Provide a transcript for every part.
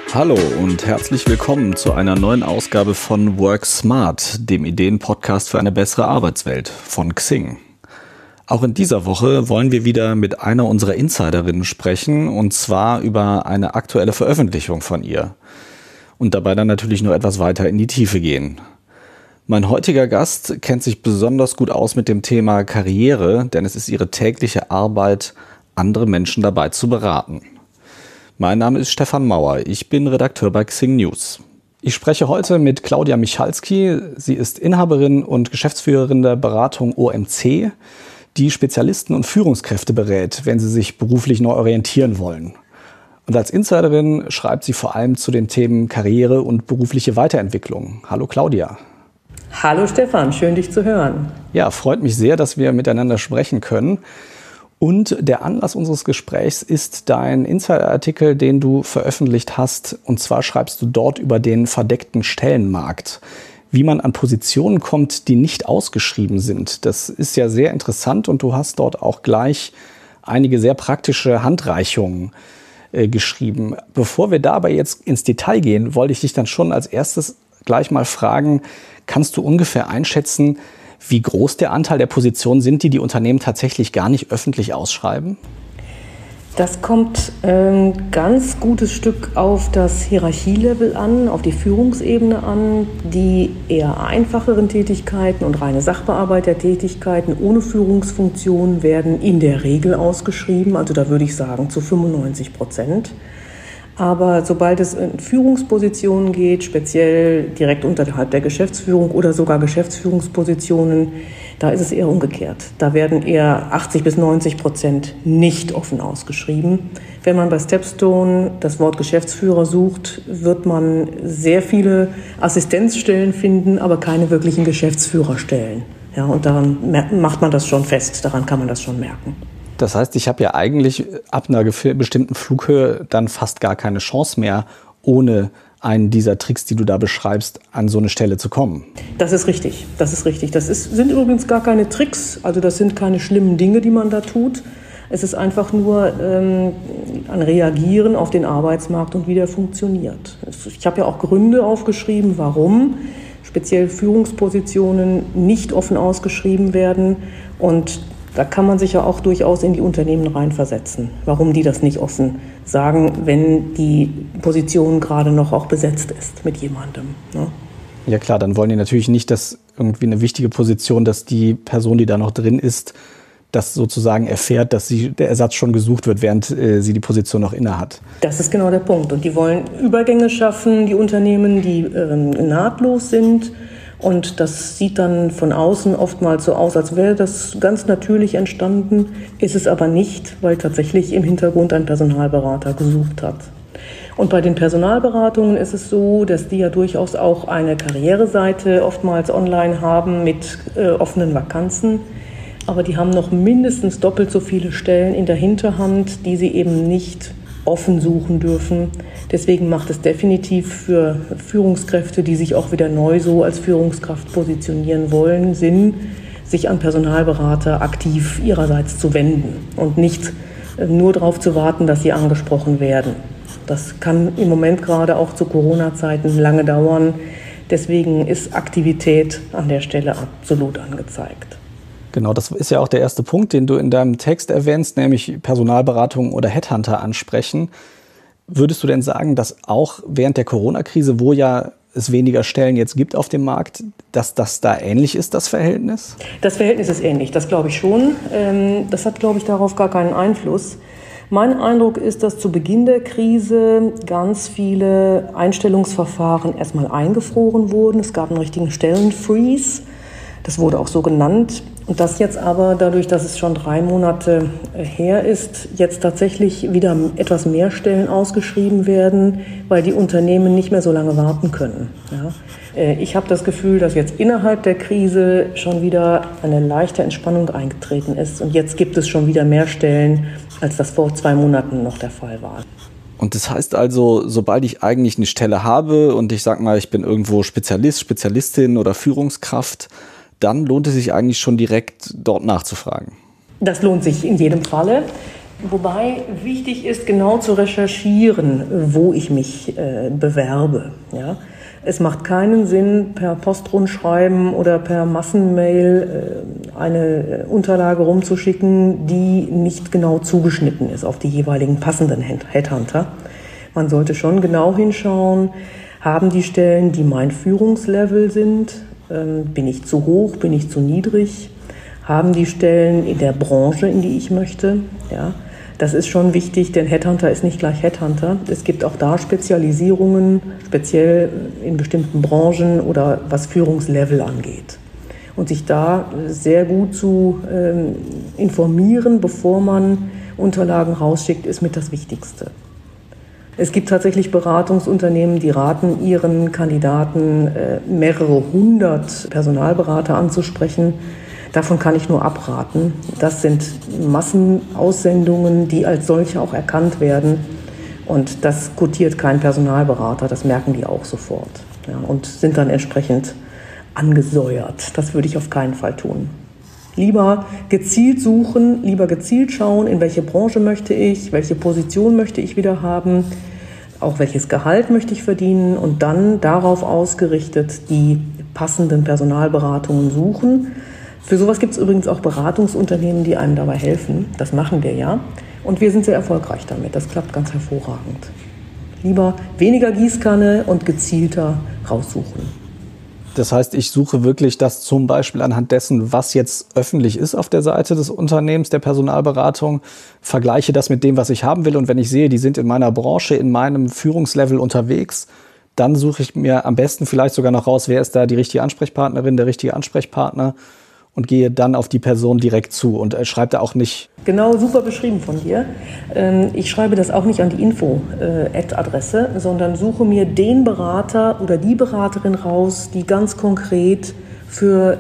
Hallo und herzlich willkommen zu einer neuen Ausgabe von Work Smart, dem Ideen-Podcast für eine bessere Arbeitswelt von Xing. Auch in dieser Woche wollen wir wieder mit einer unserer Insiderinnen sprechen, und zwar über eine aktuelle Veröffentlichung von ihr. Und dabei dann natürlich nur etwas weiter in die Tiefe gehen. Mein heutiger Gast kennt sich besonders gut aus mit dem Thema Karriere, denn es ist ihre tägliche Arbeit, andere Menschen dabei zu beraten. Mein Name ist Stefan Mauer, ich bin Redakteur bei Xing News. Ich spreche heute mit Claudia Michalski. Sie ist Inhaberin und Geschäftsführerin der Beratung OMC, die Spezialisten und Führungskräfte berät, wenn sie sich beruflich neu orientieren wollen. Und als Insiderin schreibt sie vor allem zu den Themen Karriere und berufliche Weiterentwicklung. Hallo Claudia. Hallo Stefan, schön dich zu hören. Ja, freut mich sehr, dass wir miteinander sprechen können. Und der Anlass unseres Gesprächs ist dein Insider-Artikel, den du veröffentlicht hast. Und zwar schreibst du dort über den verdeckten Stellenmarkt, wie man an Positionen kommt, die nicht ausgeschrieben sind. Das ist ja sehr interessant und du hast dort auch gleich einige sehr praktische Handreichungen geschrieben. Bevor wir dabei jetzt ins Detail gehen, wollte ich dich dann schon als erstes gleich mal fragen, kannst du ungefähr einschätzen, wie groß der Anteil der Positionen sind, die Unternehmen tatsächlich gar nicht öffentlich ausschreiben? Das kommt ein ganz gutes Stück auf das Hierarchielevel an, auf die Führungsebene an. Die eher einfacheren Tätigkeiten und reine Sachbearbeitertätigkeiten ohne Führungsfunktion werden in der Regel ausgeschrieben, also da würde ich sagen zu 95%. Aber sobald es in Führungspositionen geht, speziell direkt unterhalb der Geschäftsführung oder sogar Geschäftsführungspositionen, da ist es eher umgekehrt. Da werden eher 80-90% nicht offen ausgeschrieben. Wenn man bei Stepstone das Wort Geschäftsführer sucht, wird man sehr viele Assistenzstellen finden, aber keine wirklichen Geschäftsführerstellen. Ja, und daran macht man das schon fest, daran kann man das schon merken. Das heißt, ich habe ja eigentlich ab einer bestimmten Flughöhe dann fast gar keine Chance mehr, ohne einen dieser Tricks, die du da beschreibst, an so eine Stelle zu kommen. Das ist richtig, das ist richtig. Sind übrigens gar keine Tricks, also das sind keine schlimmen Dinge, die man da tut. Es ist einfach nur ein Reagieren auf den Arbeitsmarkt und wie der funktioniert. Ich habe ja auch Gründe aufgeschrieben, warum speziell Führungspositionen nicht offen ausgeschrieben werden, und da kann man sich ja auch durchaus in die Unternehmen reinversetzen, warum die das nicht offen sagen, wenn die Position gerade noch auch besetzt ist mit jemandem. Ne? Ja klar, dann wollen die natürlich nicht, dass irgendwie eine wichtige Position, dass die Person, die da noch drin ist, das sozusagen erfährt, dass der Ersatz schon gesucht wird, während sie die Position noch innehat. Das ist genau der Punkt. Und die wollen Übergänge schaffen, die Unternehmen, die nahtlos sind. Und das sieht dann von außen oftmals so aus, als wäre das ganz natürlich entstanden, ist es aber nicht, weil tatsächlich im Hintergrund ein Personalberater gesucht hat. Und bei den Personalberatungen ist es so, dass die ja durchaus auch eine Karriereseite oftmals online haben mit offenen Vakanzen. Aber die haben noch mindestens doppelt so viele Stellen in der Hinterhand, die sie eben nicht offen suchen dürfen. Deswegen macht es definitiv für Führungskräfte, die sich auch wieder neu so als Führungskraft positionieren wollen, Sinn, sich an Personalberater aktiv ihrerseits zu wenden und nicht nur darauf zu warten, dass sie angesprochen werden. Das kann im Moment gerade auch zu Corona-Zeiten lange dauern. Deswegen ist Aktivität an der Stelle absolut angezeigt. Genau, das ist ja auch der erste Punkt, den du in deinem Text erwähnst, nämlich Personalberatung oder Headhunter ansprechen. Würdest du denn sagen, dass auch während der Corona-Krise, wo ja es weniger Stellen jetzt gibt auf dem Markt, dass das da ähnlich ist, das Verhältnis? Das Verhältnis ist ähnlich, das glaube ich schon. Das hat, glaube ich, darauf gar keinen Einfluss. Mein Eindruck ist, dass zu Beginn der Krise ganz viele Einstellungsverfahren erstmal eingefroren wurden. Es gab einen richtigen Stellenfreeze. Das wurde auch so genannt. Und dass jetzt aber, dadurch, dass es schon 3 Monate her ist, jetzt tatsächlich wieder etwas mehr Stellen ausgeschrieben werden, weil die Unternehmen nicht mehr so lange warten können. Ja. Ich habe das Gefühl, dass jetzt innerhalb der Krise schon wieder eine leichte Entspannung eingetreten ist. Und jetzt gibt es schon wieder mehr Stellen, als das vor 2 Monaten noch der Fall war. Und das heißt also, sobald ich eigentlich eine Stelle habe und ich sag mal, ich bin irgendwo Spezialist, Spezialistin oder Führungskraft, dann lohnt es sich eigentlich schon direkt dort nachzufragen. Das lohnt sich in jedem Falle. Wobei wichtig ist, genau zu recherchieren, wo ich mich bewerbe. Ja? Es macht keinen Sinn, per Postrundschreiben oder per Massenmail eine Unterlage rumzuschicken, die nicht genau zugeschnitten ist auf die jeweiligen passenden Headhunter. Man sollte schon genau hinschauen, haben die Stellen, die mein Führungslevel sind, bin ich zu hoch, bin ich zu niedrig, haben die Stellen in der Branche, in die ich möchte, ja. Das ist schon wichtig, denn Headhunter ist nicht gleich Headhunter. Es gibt auch da Spezialisierungen, speziell in bestimmten Branchen oder was Führungslevel angeht. Und sich da sehr gut zu informieren, bevor man Unterlagen rausschickt, ist mit das Wichtigste. Es gibt tatsächlich Beratungsunternehmen, die raten ihren Kandidaten, mehrere hundert Personalberater anzusprechen. Davon kann ich nur abraten. Das sind Massenaussendungen, die als solche auch erkannt werden. Und das quotiert kein Personalberater, das merken die auch sofort. Ja, und sind dann entsprechend angesäuert. Das würde ich auf keinen Fall tun. Lieber gezielt suchen, lieber gezielt schauen, in welche Branche möchte ich, welche Position möchte ich wieder haben, auch welches Gehalt möchte ich verdienen und dann darauf ausgerichtet die passenden Personalberatungen suchen. Für sowas gibt es übrigens auch Beratungsunternehmen, die einem dabei helfen. Das machen wir ja. Und wir sind sehr erfolgreich damit. Das klappt ganz hervorragend. Lieber weniger Gießkanne und gezielter raussuchen. Das heißt, ich suche wirklich das zum Beispiel anhand dessen, was jetzt öffentlich ist auf der Seite des Unternehmens, der Personalberatung, vergleiche das mit dem, was ich haben will. Und wenn ich sehe, die sind in meiner Branche, in meinem Führungslevel unterwegs, dann suche ich mir am besten vielleicht sogar noch raus, wer ist da die richtige Ansprechpartnerin, der richtige Ansprechpartner und gehe dann auf die Person direkt zu und schreibe da auch nicht. Genau, super beschrieben von dir. Ich schreibe das auch nicht an die Info-Ad-Adresse, sondern suche mir den Berater oder die Beraterin raus, die ganz konkret für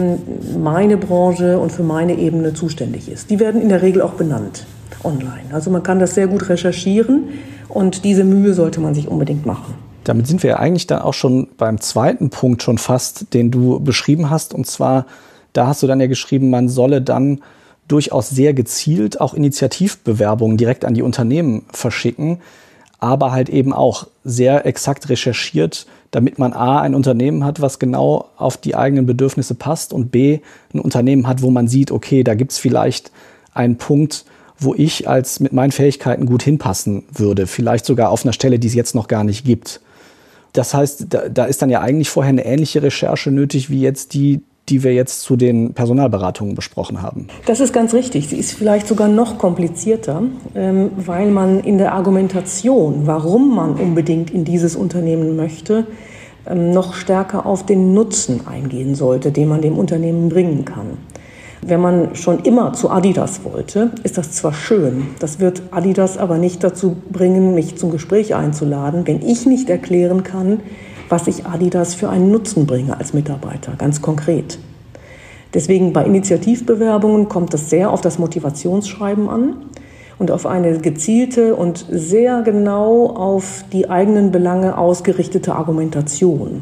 meine Branche und für meine Ebene zuständig ist. Die werden in der Regel auch benannt online. Also man kann das sehr gut recherchieren und diese Mühe sollte man sich unbedingt machen. Damit sind wir ja eigentlich dann auch schon beim zweiten Punkt schon fast, den du beschrieben hast, und zwar da hast du dann ja geschrieben, man solle dann durchaus sehr gezielt auch Initiativbewerbungen direkt an die Unternehmen verschicken, aber halt eben auch sehr exakt recherchiert, damit man A, ein Unternehmen hat, was genau auf die eigenen Bedürfnisse passt und B, ein Unternehmen hat, wo man sieht, okay, da gibt's vielleicht einen Punkt, wo ich als mit meinen Fähigkeiten gut hinpassen würde, vielleicht sogar auf einer Stelle, die es jetzt noch gar nicht gibt. Das heißt, da ist dann ja eigentlich vorher eine ähnliche Recherche nötig wie jetzt die wir jetzt zu den Personalberatungen besprochen haben. Das ist ganz richtig. Sie ist vielleicht sogar noch komplizierter, weil man in der Argumentation, warum man unbedingt in dieses Unternehmen möchte, noch stärker auf den Nutzen eingehen sollte, den man dem Unternehmen bringen kann. Wenn man schon immer zu Adidas wollte, ist das zwar schön, das wird Adidas aber nicht dazu bringen, mich zum Gespräch einzuladen, wenn ich nicht erklären kann, was ich Adidas für einen Nutzen bringe als Mitarbeiter, ganz konkret. Deswegen bei Initiativbewerbungen kommt es sehr auf das Motivationsschreiben an und auf eine gezielte und sehr genau auf die eigenen Belange ausgerichtete Argumentation.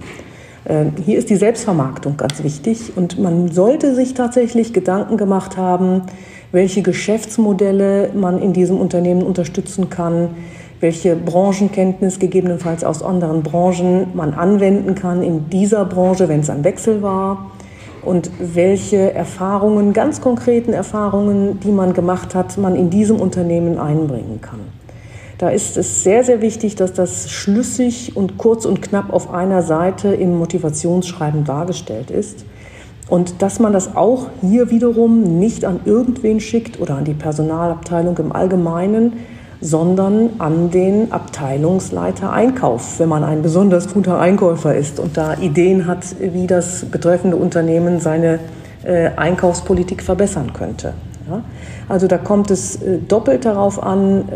Hier ist die Selbstvermarktung ganz wichtig und man sollte sich tatsächlich Gedanken gemacht haben, welche Geschäftsmodelle man in diesem Unternehmen unterstützen kann, welche Branchenkenntnis gegebenenfalls aus anderen Branchen man anwenden kann in dieser Branche, wenn es ein Wechsel war und welche Erfahrungen, ganz konkreten Erfahrungen, die man gemacht hat, man in diesem Unternehmen einbringen kann. Da ist es sehr, sehr wichtig, dass das schlüssig und kurz und knapp auf einer Seite im Motivationsschreiben dargestellt ist und dass man das auch hier wiederum nicht an irgendwen schickt oder an die Personalabteilung im Allgemeinen, sondern an den Abteilungsleiter Einkauf, wenn man ein besonders guter Einkäufer ist und da Ideen hat, wie das betreffende Unternehmen seine Einkaufspolitik verbessern könnte. Ja? Also da kommt es doppelt darauf an,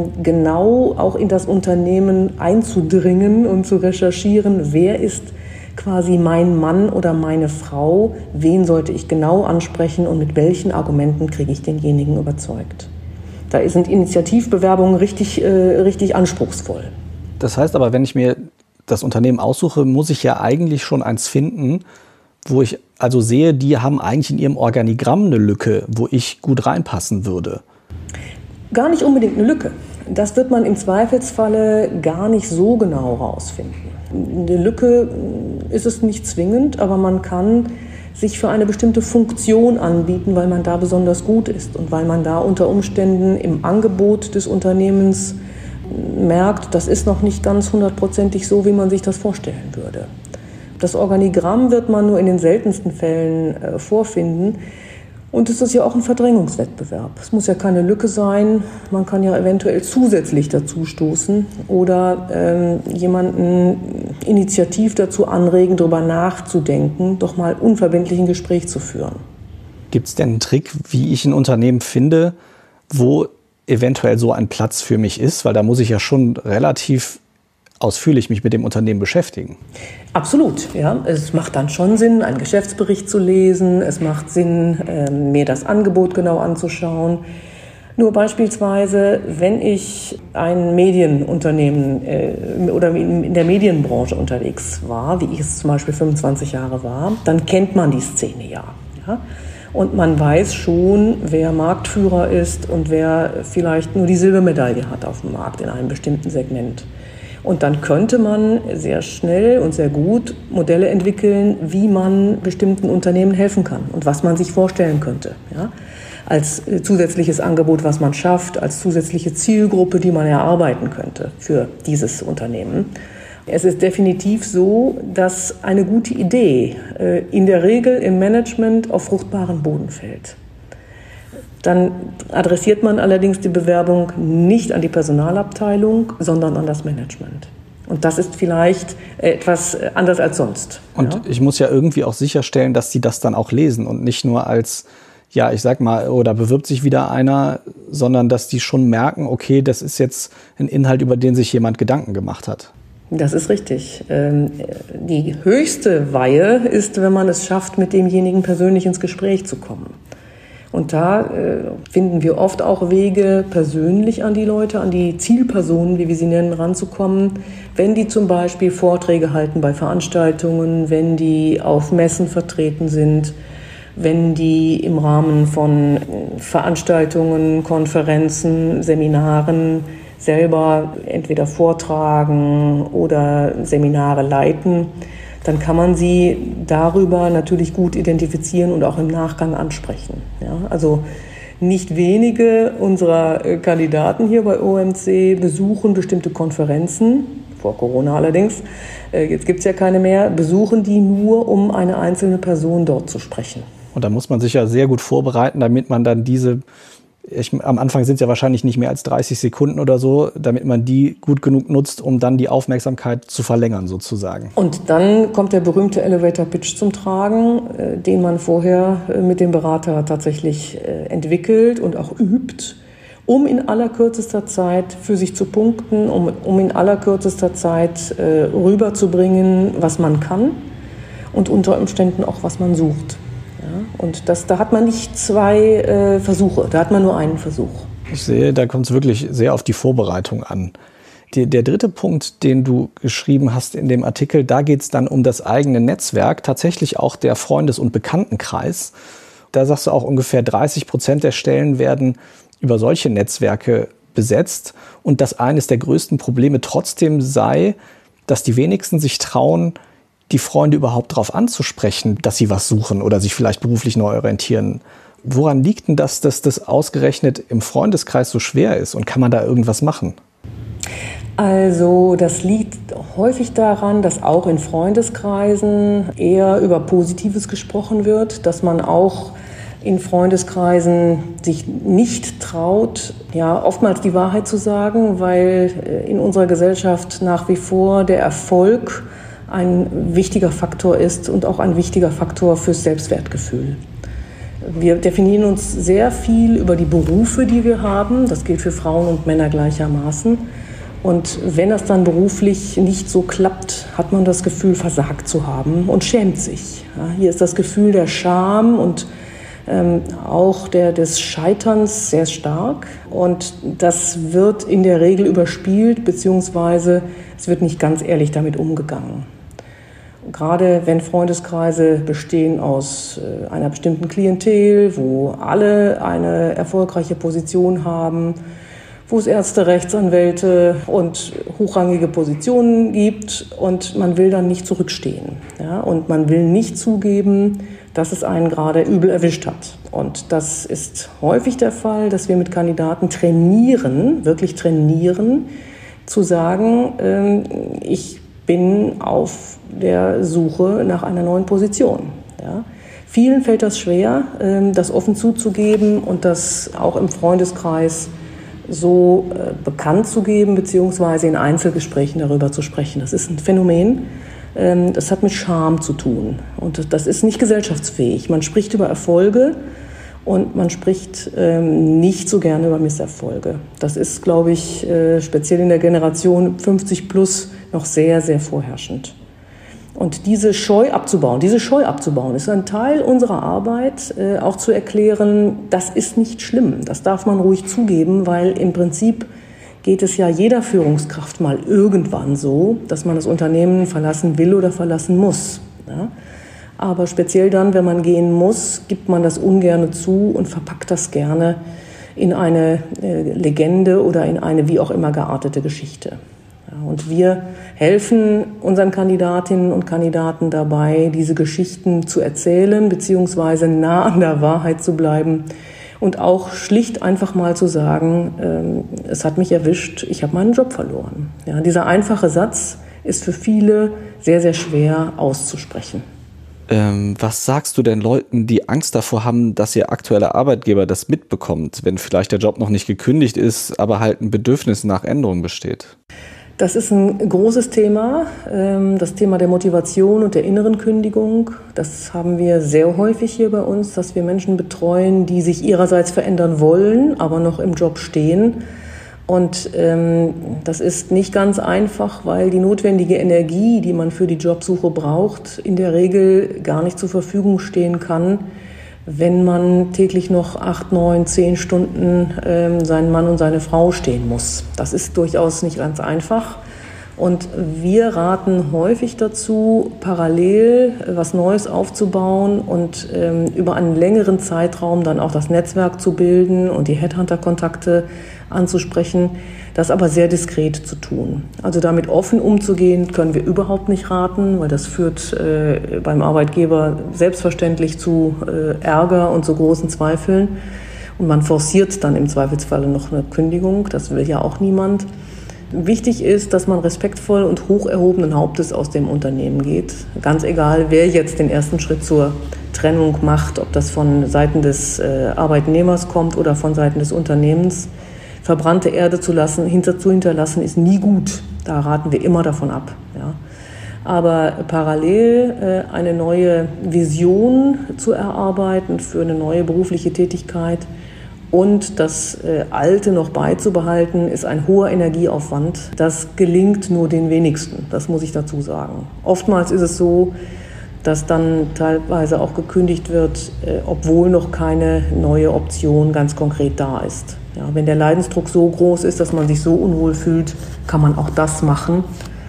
genau auch in das Unternehmen einzudringen und zu recherchieren, wer ist quasi mein Mann oder meine Frau, wen sollte ich genau ansprechen und mit welchen Argumenten kriege ich denjenigen überzeugt. Da sind Initiativbewerbungen richtig anspruchsvoll. Das heißt aber, wenn ich mir das Unternehmen aussuche, muss ich ja eigentlich schon eins finden, wo ich also sehe, die haben eigentlich in ihrem Organigramm eine Lücke, wo ich gut reinpassen würde. Gar nicht unbedingt eine Lücke. Das wird man im Zweifelsfalle gar nicht so genau rausfinden. Eine Lücke ist es nicht zwingend, aber man kann sich für eine bestimmte Funktion anbieten, weil man da besonders gut ist und weil man da unter Umständen im Angebot des Unternehmens merkt, das ist noch nicht ganz 100%ig so, wie man sich das vorstellen würde. Das Organigramm wird man nur in den seltensten Fällen vorfinden. Und es ist ja auch ein Verdrängungswettbewerb. Es muss ja keine Lücke sein. Man kann ja eventuell zusätzlich dazu stoßen oder jemanden initiativ dazu anregen, darüber nachzudenken, doch mal unverbindlich ein Gespräch zu führen. Gibt es denn einen Trick, wie ich ein Unternehmen finde, wo eventuell so ein Platz für mich ist? Weil da muss ich ja schon relativ ausführlich mich mit dem Unternehmen beschäftigen. Absolut, ja. Es macht dann schon Sinn, einen Geschäftsbericht zu lesen. Es macht Sinn, mir das Angebot genau anzuschauen. Nur beispielsweise, wenn ich ein Medienunternehmen oder in der Medienbranche unterwegs war, wie ich es zum Beispiel 25 Jahre war, dann kennt man die Szene ja. Und man weiß schon, wer Marktführer ist und wer vielleicht nur die Silbermedaille hat auf dem Markt in einem bestimmten Segment. Und dann könnte man sehr schnell und sehr gut Modelle entwickeln, wie man bestimmten Unternehmen helfen kann und was man sich vorstellen könnte. Ja? Als zusätzliches Angebot, was man schafft, als zusätzliche Zielgruppe, die man erarbeiten könnte für dieses Unternehmen. Es ist definitiv so, dass eine gute Idee in der Regel im Management auf fruchtbaren Boden fällt. Dann adressiert man allerdings die Bewerbung nicht an die Personalabteilung, sondern an das Management. Und das ist vielleicht etwas anders als sonst. Und ich muss ja irgendwie auch sicherstellen, dass die das dann auch lesen und nicht nur als, ja, ich sag mal, oder bewirbt sich wieder einer, sondern dass die schon merken, okay, das ist jetzt ein Inhalt, über den sich jemand Gedanken gemacht hat. Das ist richtig. Die höchste Weihe ist, wenn man es schafft, mit demjenigen persönlich ins Gespräch zu kommen. Und da finden wir oft auch Wege, persönlich an die Leute, an die Zielpersonen, wie wir sie nennen, ranzukommen. Wenn die zum Beispiel Vorträge halten bei Veranstaltungen, wenn die auf Messen vertreten sind, wenn die im Rahmen von Veranstaltungen, Konferenzen, Seminaren selber entweder vortragen oder Seminare leiten, dann kann man sie darüber natürlich gut identifizieren und auch im Nachgang ansprechen. Ja, also nicht wenige unserer Kandidaten hier bei OMC besuchen bestimmte Konferenzen, vor Corona allerdings, jetzt gibt es ja keine mehr, besuchen die nur, um eine einzelne Person dort zu sprechen. Und da muss man sich ja sehr gut vorbereiten, damit man dann am Anfang sind es ja wahrscheinlich nicht mehr als 30 Sekunden oder so, damit man die gut genug nutzt, um dann die Aufmerksamkeit zu verlängern sozusagen. Und dann kommt der berühmte Elevator Pitch zum Tragen, den man vorher mit dem Berater tatsächlich entwickelt und auch übt, um in allerkürzester Zeit für sich zu punkten, um in allerkürzester Zeit rüberzubringen, was man kann und unter Umständen auch, was man sucht. Und da hat man nicht zwei Versuche, da hat man nur einen Versuch. Ich sehe, da kommt es wirklich sehr auf die Vorbereitung an. Der dritte Punkt, den du geschrieben hast in dem Artikel, da geht es dann um das eigene Netzwerk, tatsächlich auch der Freundes- und Bekanntenkreis. Da sagst du auch, ungefähr 30% der Stellen werden über solche Netzwerke besetzt. Und dass eines der größten Probleme trotzdem sei, dass die wenigsten sich trauen, die Freunde überhaupt darauf anzusprechen, dass sie was suchen oder sich vielleicht beruflich neu orientieren. Woran liegt denn das, dass das ausgerechnet im Freundeskreis so schwer ist? Und kann man da irgendwas machen? Also das liegt häufig daran, dass auch in Freundeskreisen eher über Positives gesprochen wird, dass man auch in Freundeskreisen sich nicht traut, ja, oftmals die Wahrheit zu sagen, weil in unserer Gesellschaft nach wie vor der Erfolg ein wichtiger Faktor ist und auch ein wichtiger Faktor fürs Selbstwertgefühl. Wir definieren uns sehr viel über die Berufe, die wir haben. Das gilt für Frauen und Männer gleichermaßen. Und wenn das dann beruflich nicht so klappt, hat man das Gefühl, versagt zu haben und schämt sich. Ja, hier ist das Gefühl der Scham und auch des Scheiterns sehr stark. Und das wird in der Regel überspielt, beziehungsweise es wird nicht ganz ehrlich damit umgegangen. gerade wenn Freundeskreise bestehen aus einer bestimmten Klientel, wo alle eine erfolgreiche Position haben, wo es Ärzte, Rechtsanwälte und hochrangige Positionen gibt und man will dann nicht zurückstehen. Ja? Und man will nicht zugeben, dass es einen gerade übel erwischt hat. Und das ist häufig der Fall, dass wir mit Kandidaten trainieren, wirklich trainieren, zu sagen, ich bin auf der Suche nach einer neuen Position. Ja? Vielen fällt das schwer, das offen zuzugeben und das auch im Freundeskreis so bekannt zu geben, beziehungsweise in Einzelgesprächen darüber zu sprechen. Das ist ein Phänomen, das hat mit Scham zu tun und das ist nicht gesellschaftsfähig. Man spricht über Erfolge und man spricht nicht so gerne über Misserfolge. Das ist, glaube ich, speziell in der Generation 50 plus noch sehr, sehr vorherrschend. Und diese Scheu abzubauen, ist ein Teil unserer Arbeit, auch zu erklären, das ist nicht schlimm, das darf man ruhig zugeben, weil im Prinzip geht es ja jeder Führungskraft mal irgendwann so, dass man das Unternehmen verlassen will oder verlassen muss. Ja? Aber speziell dann, wenn man gehen muss, gibt man das ungerne zu und verpackt das gerne in eine Legende oder in eine wie auch immer geartete Geschichte. Und wir helfen unseren Kandidatinnen und Kandidaten dabei, diese Geschichten zu erzählen, beziehungsweise nah an der Wahrheit zu bleiben und auch schlicht einfach mal zu sagen, es hat mich erwischt, ich habe meinen Job verloren. Ja, dieser einfache Satz ist für viele sehr, sehr schwer auszusprechen. Was sagst du denn Leuten, die Angst davor haben, dass ihr aktueller Arbeitgeber das mitbekommt, wenn vielleicht der Job noch nicht gekündigt ist, aber halt ein Bedürfnis nach Änderung besteht? Das ist ein großes Thema, das Thema der Motivation und der inneren Kündigung. Das haben wir sehr häufig hier bei uns, dass wir Menschen betreuen, die sich ihrerseits verändern wollen, aber noch im Job stehen. Und das ist nicht ganz einfach, weil die notwendige Energie, die man für die Jobsuche braucht, in der Regel gar nicht zur Verfügung stehen kann, wenn man täglich noch 8, 9, 10 Stunden seinen Mann und seine Frau stehen muss. Das ist durchaus nicht ganz einfach. Und wir raten häufig dazu, parallel was Neues aufzubauen und über einen längeren Zeitraum dann auch das Netzwerk zu bilden und die Headhunter-Kontakte anzusprechen, das aber sehr diskret zu tun. Also damit offen umzugehen, können wir überhaupt nicht raten, weil das führt beim Arbeitgeber selbstverständlich zu Ärger und zu großen Zweifeln. Und man forciert dann im Zweifelsfalle noch eine Kündigung, das will ja auch niemand. Wichtig ist, dass man respektvoll und hoch erhobenen Hauptes aus dem Unternehmen geht. Ganz egal, wer jetzt den ersten Schritt zur Trennung macht, ob das von Seiten des Arbeitnehmers kommt oder von Seiten des Unternehmens. Verbrannte Erde zu hinterlassen, ist nie gut. Da raten wir immer davon ab. Ja. Aber parallel eine neue Vision zu erarbeiten für eine neue berufliche Tätigkeit und das Alte noch beizubehalten, ist ein hoher Energieaufwand. Das gelingt nur den wenigsten, das muss ich dazu sagen. Oftmals ist es so, dass dann teilweise auch gekündigt wird, obwohl noch keine neue Option ganz konkret da ist. Ja, wenn der Leidensdruck so groß ist, dass man sich so unwohl fühlt, kann man auch das machen.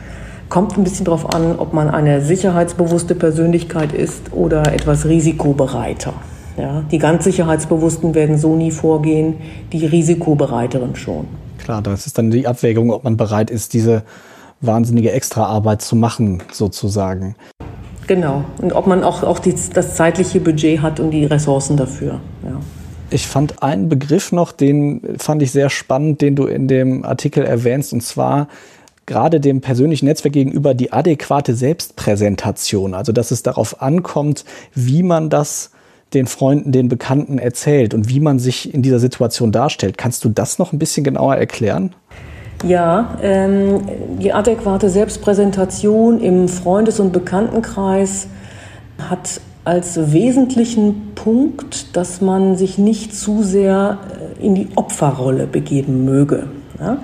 Kommt ein bisschen darauf an, ob man eine sicherheitsbewusste Persönlichkeit ist oder etwas risikobereiter. Ja, die ganz Sicherheitsbewussten werden so nie vorgehen, die Risikobereiteren schon. Klar, das ist dann die Abwägung, ob man bereit ist, diese wahnsinnige Extraarbeit zu machen, sozusagen. Genau, und ob man auch das zeitliche Budget hat und die Ressourcen dafür. Ja. Ich fand einen Begriff noch, den fand ich sehr spannend, den du in dem Artikel erwähnst, und zwar gerade dem persönlichen Netzwerk gegenüber die adäquate Selbstpräsentation. Also dass es darauf ankommt, wie man das den Freunden, den Bekannten erzählt und wie man sich in dieser Situation darstellt. Kannst du das noch ein bisschen genauer erklären? Ja, die adäquate Selbstpräsentation im Freundes- und Bekanntenkreis hat als wesentlichen Punkt, dass man sich nicht zu sehr in die Opferrolle begeben möge. Ja?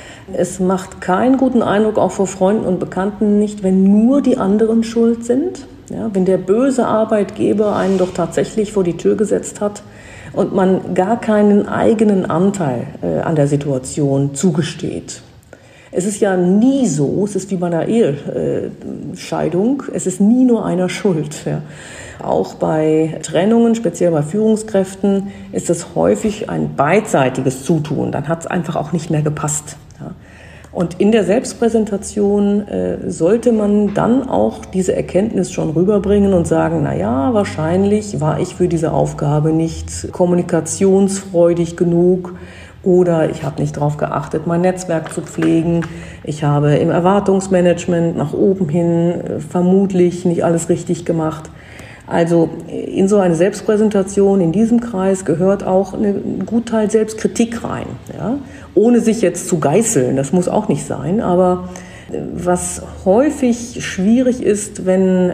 Es macht keinen guten Eindruck, auch vor Freunden und Bekannten nicht, wenn nur die anderen schuld sind. Ja? Wenn der böse Arbeitgeber einen doch tatsächlich vor die Tür gesetzt hat und man gar keinen eigenen Anteil an der Situation zugesteht. Es ist ja nie so, es ist wie bei einer Ehescheidung, es ist nie nur einer schuld. Ja. Auch bei Trennungen, speziell bei Führungskräften, ist es häufig ein beidseitiges Zutun. Dann hat es einfach auch nicht mehr gepasst. Ja. Und in der Selbstpräsentation sollte man dann auch diese Erkenntnis schon rüberbringen und sagen, wahrscheinlich war ich für diese Aufgabe nicht kommunikationsfreudig genug oder ich habe nicht darauf geachtet, mein Netzwerk zu pflegen. Ich habe im Erwartungsmanagement nach oben hin vermutlich nicht alles richtig gemacht. Also in so eine Selbstpräsentation in diesem Kreis gehört auch ein Gutteil Selbstkritik rein, ja? Ohne sich jetzt zu geißeln, das muss auch nicht sein, aber was häufig schwierig ist, wenn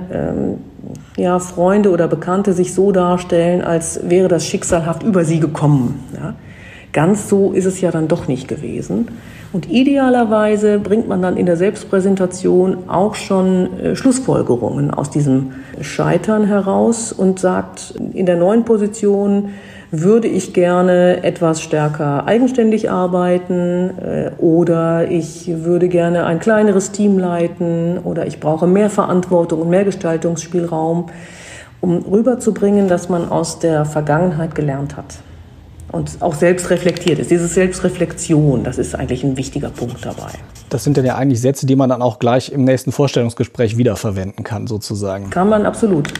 Freunde oder Bekannte sich so darstellen, als wäre das schicksalhaft über sie gekommen. Ja? Ganz so ist es ja dann doch nicht gewesen. Und idealerweise bringt man dann in der Selbstpräsentation auch schon Schlussfolgerungen aus diesem Scheitern heraus und sagt, in der neuen Position würde ich gerne etwas stärker eigenständig arbeiten oder ich würde gerne ein kleineres Team leiten oder ich brauche mehr Verantwortung und mehr Gestaltungsspielraum, um rüberzubringen, dass man aus der Vergangenheit gelernt hat. Und auch selbst reflektiert ist. Diese Selbstreflexion, das ist eigentlich ein wichtiger Punkt dabei. Das sind dann ja eigentlich Sätze, die man dann auch gleich im nächsten Vorstellungsgespräch wiederverwenden kann, sozusagen. Kann man absolut.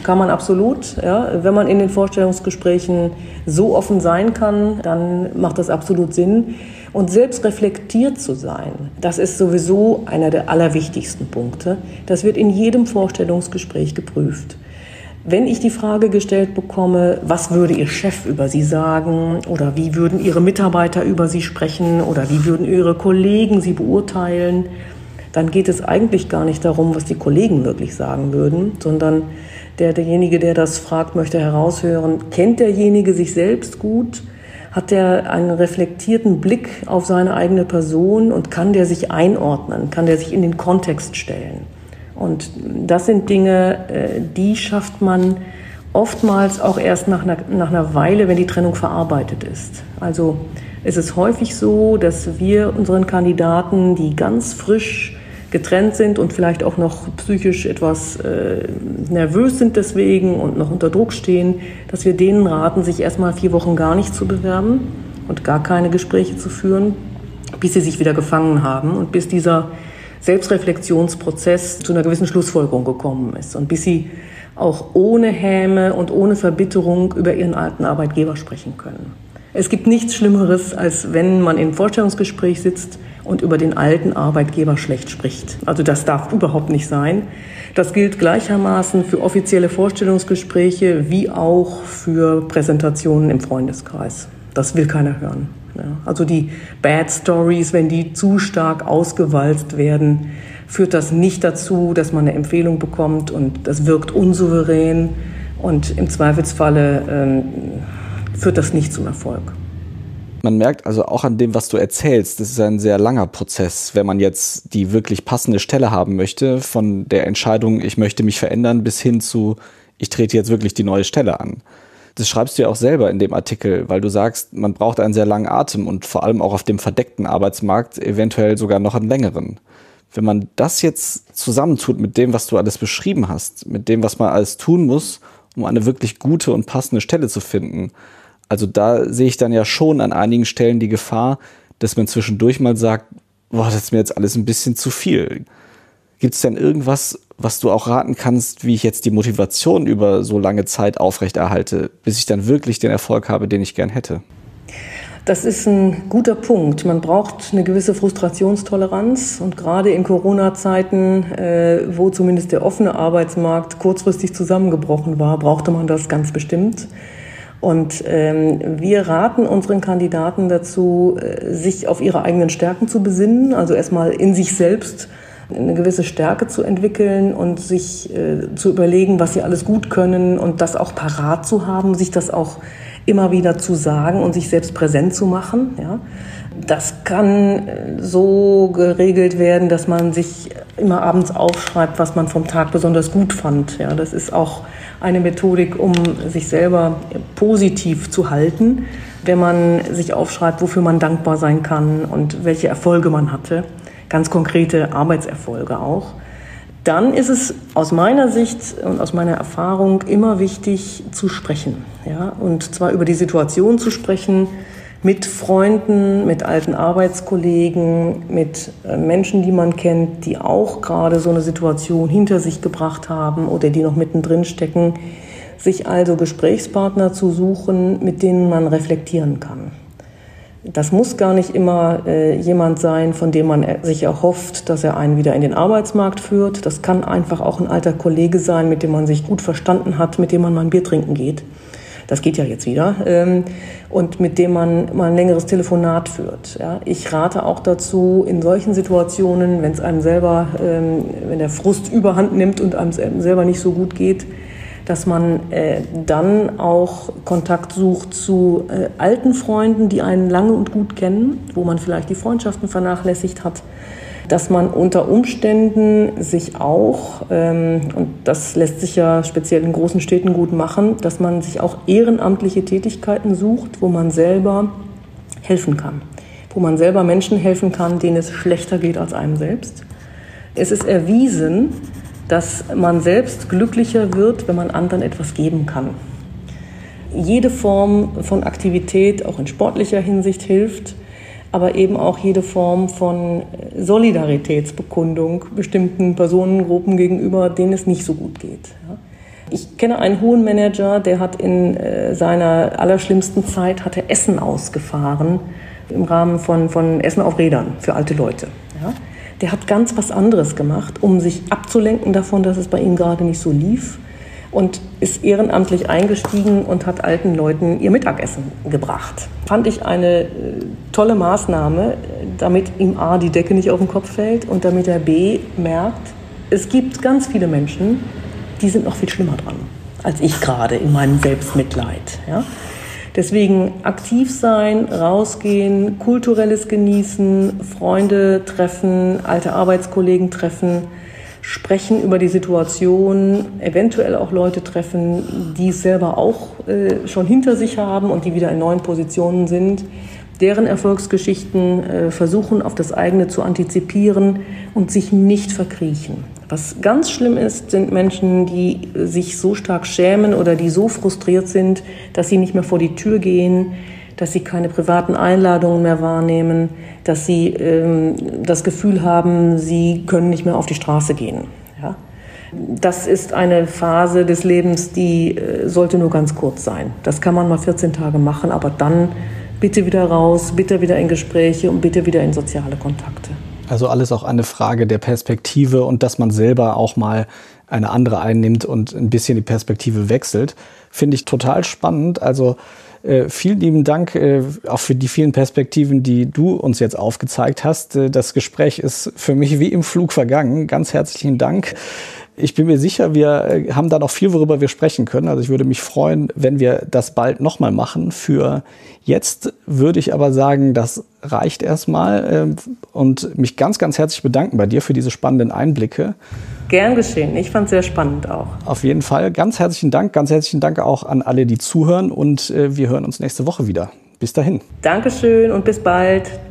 Ja. Wenn man in den Vorstellungsgesprächen so offen sein kann, dann macht das absolut Sinn. Und selbst reflektiert zu sein, das ist sowieso einer der allerwichtigsten Punkte. Das wird in jedem Vorstellungsgespräch geprüft. Wenn ich die Frage gestellt bekomme, was würde Ihr Chef über Sie sagen oder wie würden Ihre Mitarbeiter über Sie sprechen oder wie würden Ihre Kollegen Sie beurteilen, dann geht es eigentlich gar nicht darum, was die Kollegen wirklich sagen würden, sondern derjenige, der das fragt, möchte heraushören, kennt derjenige sich selbst gut, hat er einen reflektierten Blick auf seine eigene Person und kann der sich einordnen, kann der sich in den Kontext stellen. Und das sind Dinge, die schafft man oftmals auch erst nach einer Weile, wenn die Trennung verarbeitet ist. Also es ist häufig so, dass wir unseren Kandidaten, die ganz frisch getrennt sind und vielleicht auch noch psychisch etwas nervös sind deswegen und noch unter Druck stehen, dass wir denen raten, sich erstmal 4 Wochen gar nicht zu bewerben und gar keine Gespräche zu führen, bis sie sich wieder gefangen haben und bis dieser Selbstreflexionsprozess zu einer gewissen Schlussfolgerung gekommen ist und bis sie auch ohne Häme und ohne Verbitterung über ihren alten Arbeitgeber sprechen können. Es gibt nichts Schlimmeres, als wenn man im Vorstellungsgespräch sitzt und über den alten Arbeitgeber schlecht spricht. Also das darf überhaupt nicht sein. Das gilt gleichermaßen für offizielle Vorstellungsgespräche wie auch für Präsentationen im Freundeskreis. Das will keiner hören. Ja, also die Bad Stories, wenn die zu stark ausgewalzt werden, führt das nicht dazu, dass man eine Empfehlung bekommt und das wirkt unsouverän und im Zweifelsfalle führt das nicht zum Erfolg. Man merkt also auch an dem, was du erzählst, das ist ein sehr langer Prozess, wenn man jetzt die wirklich passende Stelle haben möchte, von der Entscheidung, ich möchte mich verändern, bis hin zu, ich trete jetzt wirklich die neue Stelle an. Das schreibst du ja auch selber in dem Artikel, weil du sagst, man braucht einen sehr langen Atem und vor allem auch auf dem verdeckten Arbeitsmarkt eventuell sogar noch einen längeren. Wenn man das jetzt zusammentut mit dem, was du alles beschrieben hast, mit dem, was man alles tun muss, um eine wirklich gute und passende Stelle zu finden, also da sehe ich dann ja schon an einigen Stellen die Gefahr, dass man zwischendurch mal sagt, boah, das ist mir jetzt alles ein bisschen zu viel. Gibt es denn irgendwas, was du auch raten kannst, wie ich jetzt die Motivation über so lange Zeit aufrechterhalte, bis ich dann wirklich den Erfolg habe, den ich gern hätte? Das ist ein guter Punkt. Man braucht eine gewisse Frustrationstoleranz und gerade in Corona-Zeiten, wo zumindest der offene Arbeitsmarkt kurzfristig zusammengebrochen war, brauchte man das ganz bestimmt. Und wir raten unseren Kandidaten dazu, sich auf ihre eigenen Stärken zu besinnen, also erstmal in sich selbst eine gewisse Stärke zu entwickeln und sich zu überlegen, was sie alles gut können und das auch parat zu haben, sich das auch immer wieder zu sagen und sich selbst präsent zu machen. Ja. Das kann so geregelt werden, dass man sich immer abends aufschreibt, was man vom Tag besonders gut fand. Ja, das ist auch eine Methodik, um sich selber positiv zu halten, wenn man sich aufschreibt, wofür man dankbar sein kann und welche Erfolge man hatte. ganz konkrete Arbeitserfolge auch. Dann ist es aus meiner Sicht und aus meiner Erfahrung immer wichtig zu sprechen. Ja? Und zwar über die Situation zu sprechen, mit Freunden, mit alten Arbeitskollegen, mit Menschen, die man kennt, die auch gerade so eine Situation hinter sich gebracht haben oder die noch mittendrin stecken, sich also Gesprächspartner zu suchen, mit denen man reflektieren kann. Das muss gar nicht immer jemand sein, von dem man sich erhofft, dass er einen wieder in den Arbeitsmarkt führt. Das kann einfach auch ein alter Kollege sein, mit dem man sich gut verstanden hat, mit dem man mal ein Bier trinken geht. Das geht ja jetzt wieder. Und mit dem man mal ein längeres Telefonat führt. Ja. Ich rate auch dazu, in solchen Situationen, wenn es einem selber, wenn der Frust überhand nimmt und einem selber nicht so gut geht, dass man dann auch Kontakt sucht zu alten Freunden, die einen lange und gut kennen, wo man vielleicht die Freundschaften vernachlässigt hat, dass man unter Umständen sich auch, und das lässt sich ja speziell in großen Städten gut machen, dass man sich auch ehrenamtliche Tätigkeiten sucht, wo man selber helfen kann, wo man selber Menschen helfen kann, denen es schlechter geht als einem selbst. Es ist erwiesen, dass man selbst glücklicher wird, wenn man anderen etwas geben kann. Jede Form von Aktivität, auch in sportlicher Hinsicht, hilft, aber eben auch jede Form von Solidaritätsbekundung bestimmten Personengruppen gegenüber, denen es nicht so gut geht. Ich kenne einen hohen Manager, der hat in seiner allerschlimmsten Zeit hat er Essen ausgefahren im Rahmen von Essen auf Rädern für alte Leute. Ja? Der hat ganz was anderes gemacht, um sich abzulenken davon, dass es bei ihm gerade nicht so lief, und ist ehrenamtlich eingestiegen und hat alten Leuten ihr Mittagessen gebracht. Fand ich eine tolle Maßnahme, damit ihm A, die Decke nicht auf den Kopf fällt und damit er B, merkt, es gibt ganz viele Menschen, die sind noch viel schlimmer dran als ich gerade in meinem Selbstmitleid. Ja? Deswegen aktiv sein, rausgehen, kulturelles genießen, Freunde treffen, alte Arbeitskollegen treffen, sprechen über die Situation, eventuell auch Leute treffen, die es selber auch schon hinter sich haben und die wieder in neuen Positionen sind, deren Erfolgsgeschichten versuchen, auf das eigene zu antizipieren und sich nicht verkriechen. Was ganz schlimm ist, sind Menschen, die sich so stark schämen oder die so frustriert sind, dass sie nicht mehr vor die Tür gehen, dass sie keine privaten Einladungen mehr wahrnehmen, dass sie das Gefühl haben, sie können nicht mehr auf die Straße gehen. Ja? Das ist eine Phase des Lebens, die sollte nur ganz kurz sein. Das kann man mal 14 Tage machen, aber dann bitte wieder raus, bitte wieder in Gespräche und bitte wieder in soziale Kontakte. Also alles auch eine Frage der Perspektive und dass man selber auch mal eine andere einnimmt und ein bisschen die Perspektive wechselt. Finde ich total spannend. Also vielen lieben Dank auch für die vielen Perspektiven, die du uns jetzt aufgezeigt hast. Das Gespräch ist für mich wie im Flug vergangen. Ganz herzlichen Dank. Ich bin mir sicher, wir haben da noch viel, worüber wir sprechen können. Also ich würde mich freuen, wenn wir das bald nochmal machen. Für jetzt würde ich aber sagen, das reicht erstmal und mich ganz, ganz herzlich bedanken bei dir für diese spannenden Einblicke. Gern geschehen. Ich fand es sehr spannend auch. Auf jeden Fall. Ganz herzlichen Dank auch an alle, die zuhören und wir hören uns nächste Woche wieder. Bis dahin. Dankeschön und bis bald.